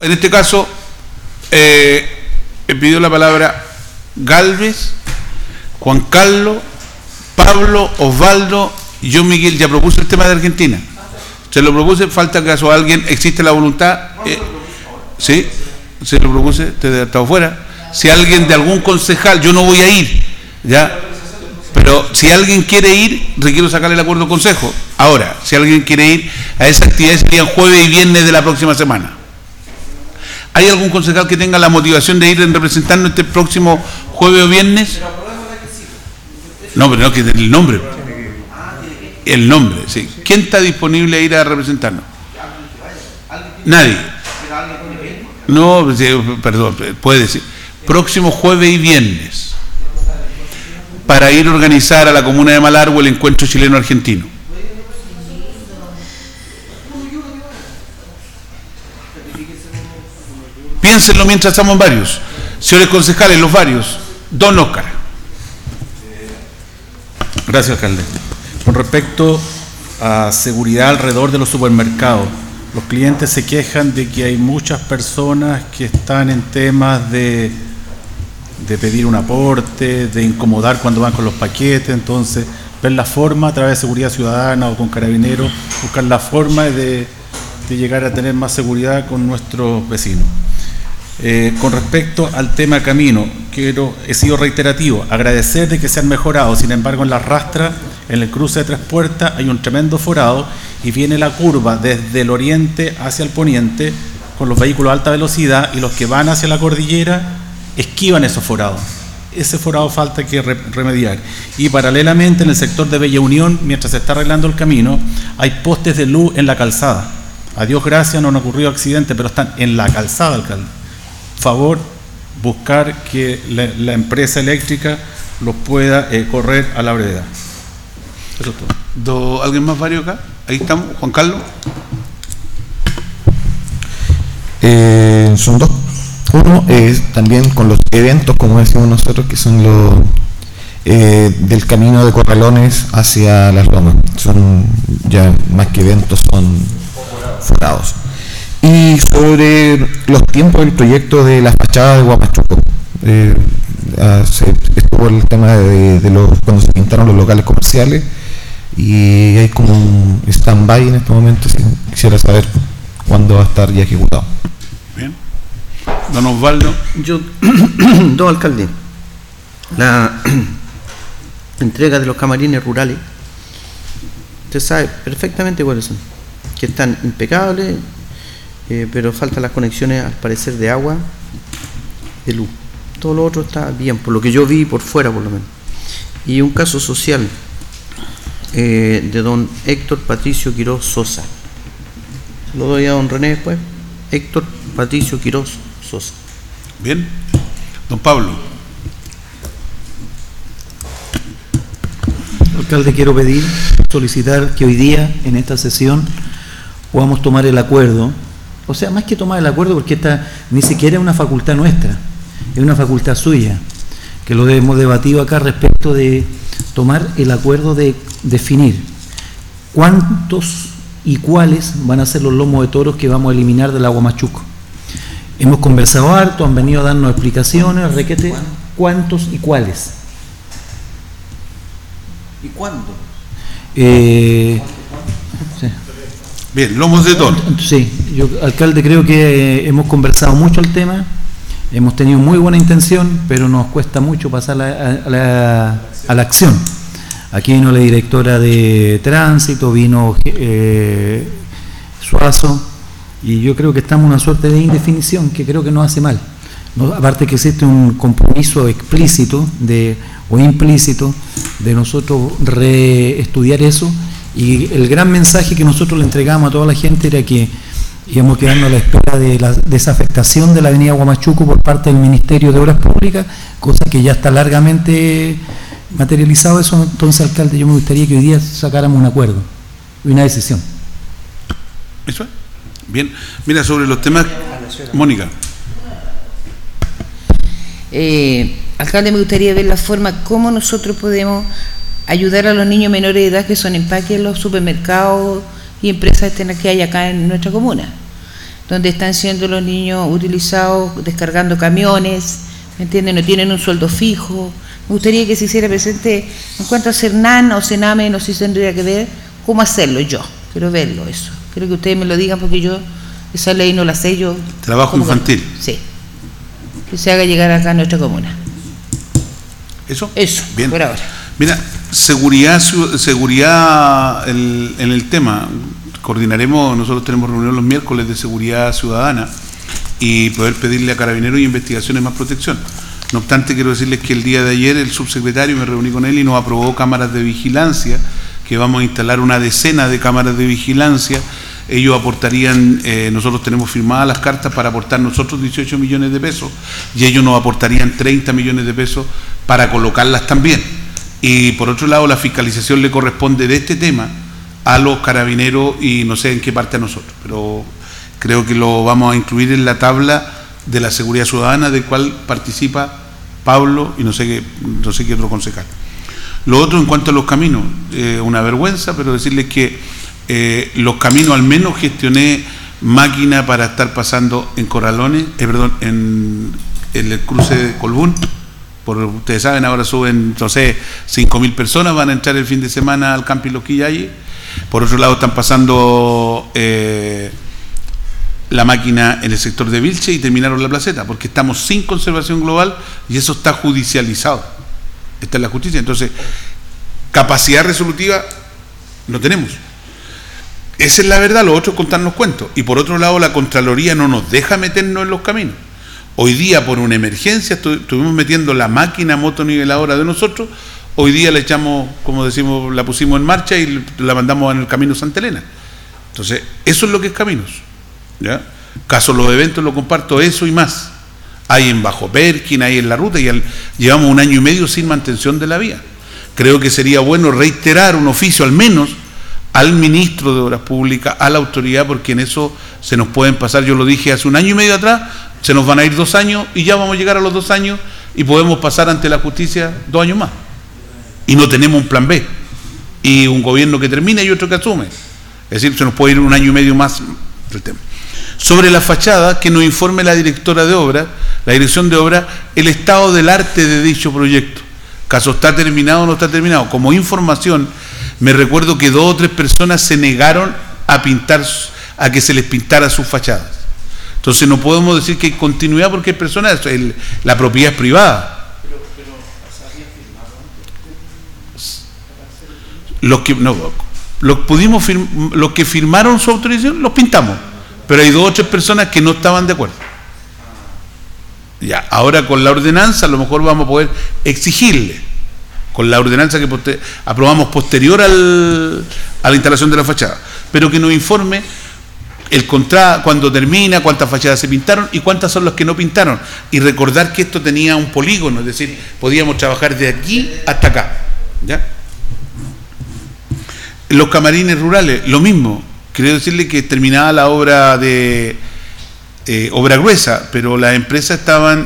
En este caso, pidió la palabra Galvez, Juan Carlos, Pablo, Osvaldo, yo Miguel. Ya propuse el tema de Argentina. Se lo propuse, falta caso a alguien, existe la voluntad. Sí, se lo propuse, te he estado fuera. Si alguien de algún concejal, yo no voy a ir, ya, pero si alguien quiere ir, requiero sacarle el acuerdo consejo. Ahora, si alguien quiere ir a esa actividad, serían jueves y viernes de la próxima semana. ¿Hay algún concejal que tenga la motivación de ir en representarnos este próximo jueves o viernes? No, pero no, que el nombre. El nombre, sí. ¿Quién está disponible a ir a representarnos? Nadie. No, perdón, puede decir. Próximo jueves y viernes, para ir a organizar a la comuna de Malargüe el encuentro chileno-argentino. Piénsenlo mientras estamos varios. Señores concejales, los varios. Don Óscar. Gracias, alcalde. Con respecto a seguridad alrededor de los supermercados, los clientes se quejan de que hay muchas personas que están en temas de pedir un aporte, de incomodar cuando van con los paquetes. Entonces, ver la forma a través de seguridad ciudadana o con carabineros, buscar la forma de llegar a tener más seguridad con nuestros vecinos. Con respecto al tema camino, he sido reiterativo, agradecer de que se han mejorado. Sin embargo, en la rastra, en el cruce de Tres Puertas, hay un tremendo forado y viene la curva desde el oriente hacia el poniente con los vehículos a alta velocidad, y los que van hacia la cordillera esquivan esos forados. Ese forado falta que remediar. Y paralelamente, en el sector de Bella Unión, mientras se está arreglando el camino, hay postes de luz en la calzada. A Dios gracias no han ocurrido accidentes, pero están en la calzada, alcalde. Favor, buscar que la empresa eléctrica los pueda correr a la brevedad. Eso es todo. ¿Alguien más vario acá? Ahí estamos, Juan Carlos. Son dos. Uno es también con los eventos, como decimos nosotros, que son los del camino de Corralones hacia Las Lomas. Son ya más que eventos, son forados. Y sobre los tiempos del proyecto de la fachada de Huamachuco, estuvo el tema de cuando se pintaron los locales comerciales, y hay como un stand-by en este momento. Quisiera saber cuándo va a estar ya ejecutado. Bien. Don Osvaldo. Don alcalde, la entrega de los camarines rurales, usted sabe perfectamente cuáles son, que están impecables, pero faltan las conexiones, al parecer, de agua, de luz. Todo lo otro está bien, por lo que yo vi por fuera, por lo menos. Y un caso social de don Héctor Patricio Quiroz Sosa. Se lo doy a don René después. Héctor Patricio Quiroz Sosa. Bien. Don Pablo. Alcalde, quiero solicitar que hoy día, en esta sesión, podamos tomar el acuerdo. O sea, más que tomar el acuerdo, porque esta ni siquiera es una facultad nuestra, es una facultad suya, que lo hemos debatido acá respecto de tomar el acuerdo de definir cuántos y cuáles van a ser los lomos de toros que vamos a eliminar del Huamachuco. Hemos conversado harto, han venido a darnos explicaciones, requete, cuántos y cuáles. ¿Y cuándo? Sí. Bien, lomos de toro. Sí, yo, alcalde, creo que hemos conversado mucho el tema, hemos tenido muy buena intención, pero nos cuesta mucho pasar a la acción. Aquí vino la directora de tránsito, vino Suazo, y yo creo que estamos en una suerte de indefinición que creo que nos hace mal. No, aparte que existe un compromiso explícito o implícito de nosotros reestudiar eso. Y el gran mensaje que nosotros le entregamos a toda la gente era que íbamos quedando a la espera de la desafectación de la avenida Huamachuco por parte del Ministerio de Obras Públicas, cosa que ya está largamente materializado eso. Entonces, alcalde, yo me gustaría que hoy día sacáramos un acuerdo y una decisión. ¿Eso es? Bien. Mira, sobre los temas, Mónica. Alcalde, me gustaría ver la forma cómo nosotros podemos ayudar a los niños menores de edad que son empaques en los supermercados y empresas que hay acá en nuestra comuna. donde están siendo los niños utilizados descargando camiones, ¿me entienden? No tienen un sueldo fijo. Me gustaría que se hiciera presente, en cuanto a Cernan o Sename, no sé si tendría que ver cómo hacerlo. Yo quiero verlo eso. Quiero que ustedes me lo digan porque yo esa ley no la sé. Yo trabajo infantil. Sí, que se haga llegar acá a nuestra comuna. Eso Bien. Por ahora. Mira, seguridad en el tema. Coordinaremos, nosotros tenemos reunión los miércoles de seguridad ciudadana y poder pedirle a Carabineros y Investigaciones más protección. No obstante, quiero decirles que el día de ayer el subsecretario, me reuní con él y nos aprobó cámaras de vigilancia, que vamos a instalar una decena de cámaras de vigilancia. Ellos aportarían, nosotros tenemos firmadas las cartas para aportar nosotros 18 millones de pesos y ellos nos aportarían 30 millones de pesos para colocarlas también. Y por otro lado, la fiscalización le corresponde de este tema a los carabineros y no sé en qué parte a nosotros, pero creo que lo vamos a incluir en la tabla de la seguridad ciudadana, del cual participa Pablo y no sé qué otro concejal. Lo otro, en cuanto a los caminos, una vergüenza, pero decirles que los caminos, al menos gestioné máquina para estar pasando en Corralones, en el cruce de Colbún. Ustedes saben, ahora suben, no sé, 5.000 personas van a entrar el fin de semana al Camping Los Quillayes. Por otro lado, están pasando la máquina en el sector de Vilche y terminaron la placeta, porque estamos sin conservación global y eso está judicializado. Está en la justicia. Entonces, capacidad resolutiva no tenemos. Esa es la verdad. Lo otro es contarnos cuentos. Y por otro lado, la Contraloría no nos deja meternos en los caminos. Hoy día, por una emergencia, estuvimos metiendo la máquina motoniveladora de nosotros. Hoy día la echamos, como decimos, la pusimos en marcha y la mandamos en el camino Santa Elena. Entonces, eso es lo que es caminos, ¿ya? Caso los eventos, lo comparto, eso y más. Hay en Bajo Perkin, hay en la ruta, y llevamos 1 año y medio sin mantención de la vía. Creo que sería bueno reiterar un oficio, al menos, al ministro de Obras Públicas, a la autoridad, porque en eso se nos pueden pasar, yo lo dije hace 1 año y medio atrás, se nos van a ir 2 años y ya vamos a llegar a los 2 años y podemos pasar ante la justicia 2 años más. Y no tenemos un plan B. Y un gobierno que termina y otro que asume. Es decir, se nos puede ir 1 año y medio más del tema. Sobre la fachada, que nos informe la directora de obra, la dirección de obra, el estado del arte de dicho proyecto. Caso está terminado o no está terminado. Como información, me recuerdo que 2 o 3 personas se negaron a que se les pintara sus fachadas. Entonces no podemos decir que hay continuidad porque hay personas, la propiedad es privada. Los que firmaron su autorización los pintamos, pero hay 2 o 3 personas que no estaban de acuerdo. Ya, ahora con la ordenanza a lo mejor vamos a poder exigirle, con la ordenanza que aprobamos posterior a la instalación de la fachada, pero que nos informe el contrato, cuándo termina, cuántas fachadas se pintaron y cuántas son las que no pintaron. Y recordar que esto tenía un polígono, es decir, podíamos trabajar de aquí hasta acá, ¿ya? Los camarines rurales, lo mismo. Quiero decirle que terminaba la obra de obra gruesa, pero las empresas estaban,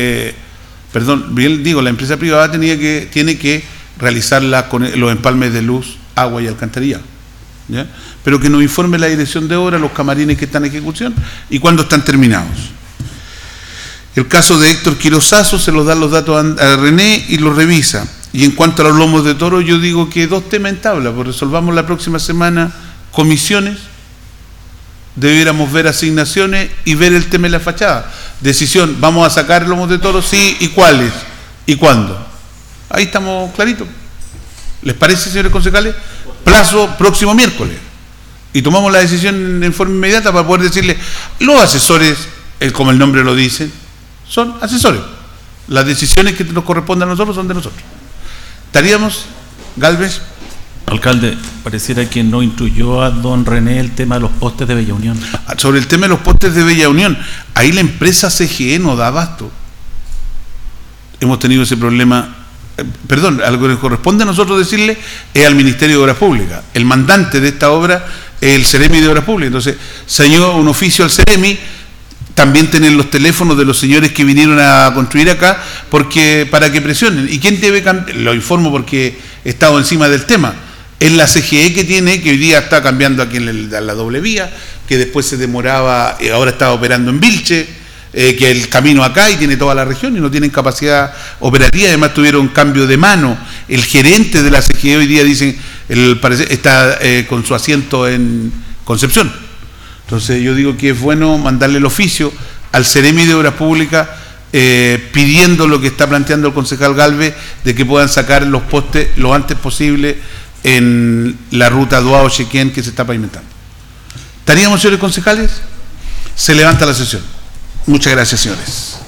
la empresa privada tiene que realizarla con los empalmes de luz, agua y alcantarillado, ¿ya? Pero que nos informe la dirección de obra, los camarines que están en ejecución y cuándo están terminados. El caso de Héctor Quirosazo, se los dan los datos a René y los revisa. Y en cuanto a los lomos de toro, yo digo que 2 temas en tabla, pues resolvamos la próxima semana comisiones, debiéramos ver asignaciones y ver el tema de la fachada. Decisión, ¿vamos a sacar lomos de toro? Sí, ¿y cuáles? ¿Y cuándo? Ahí estamos claritos. ¿Les parece, señores concejales? Plazo próximo miércoles. Y tomamos la decisión en forma inmediata para poder decirle, los asesores, como el nombre lo dice, son asesores. Las decisiones que nos corresponden a nosotros son de nosotros. ¿Estaríamos, Galvez? Alcalde, pareciera que no instruyó a don René el tema de los postes de Bella Unión. Sobre el tema de los postes de Bella Unión, ahí la empresa CGE no da abasto. Hemos tenido ese problema. Algo que nos corresponde a nosotros decirle es al Ministerio de Obras Públicas. El mandante de esta obra es el Ceremi de Obras Públicas. Entonces, señor, un oficio al Ceremi, también tener los teléfonos de los señores que vinieron a construir acá, para que presionen. ¿Y quién debe cambiar? Lo informo porque he estado encima del tema. Es la CGE que hoy día está cambiando aquí en la doble vía, que después se demoraba, ahora está operando en Vilche, que el camino acá y tiene toda la región y no tienen capacidad operativa, además tuvieron cambio de mano. El gerente de la CGE hoy día dicen está con su asiento en Concepción. Entonces yo digo que es bueno mandarle el oficio al Ceremi de Obras Públicas pidiendo lo que está planteando el concejal Galvez, de que puedan sacar los postes lo antes posible en la ruta Duao-Chequén que se está pavimentando. ¿Estaríamos, señores concejales? Se levanta la sesión. Muchas gracias, señores.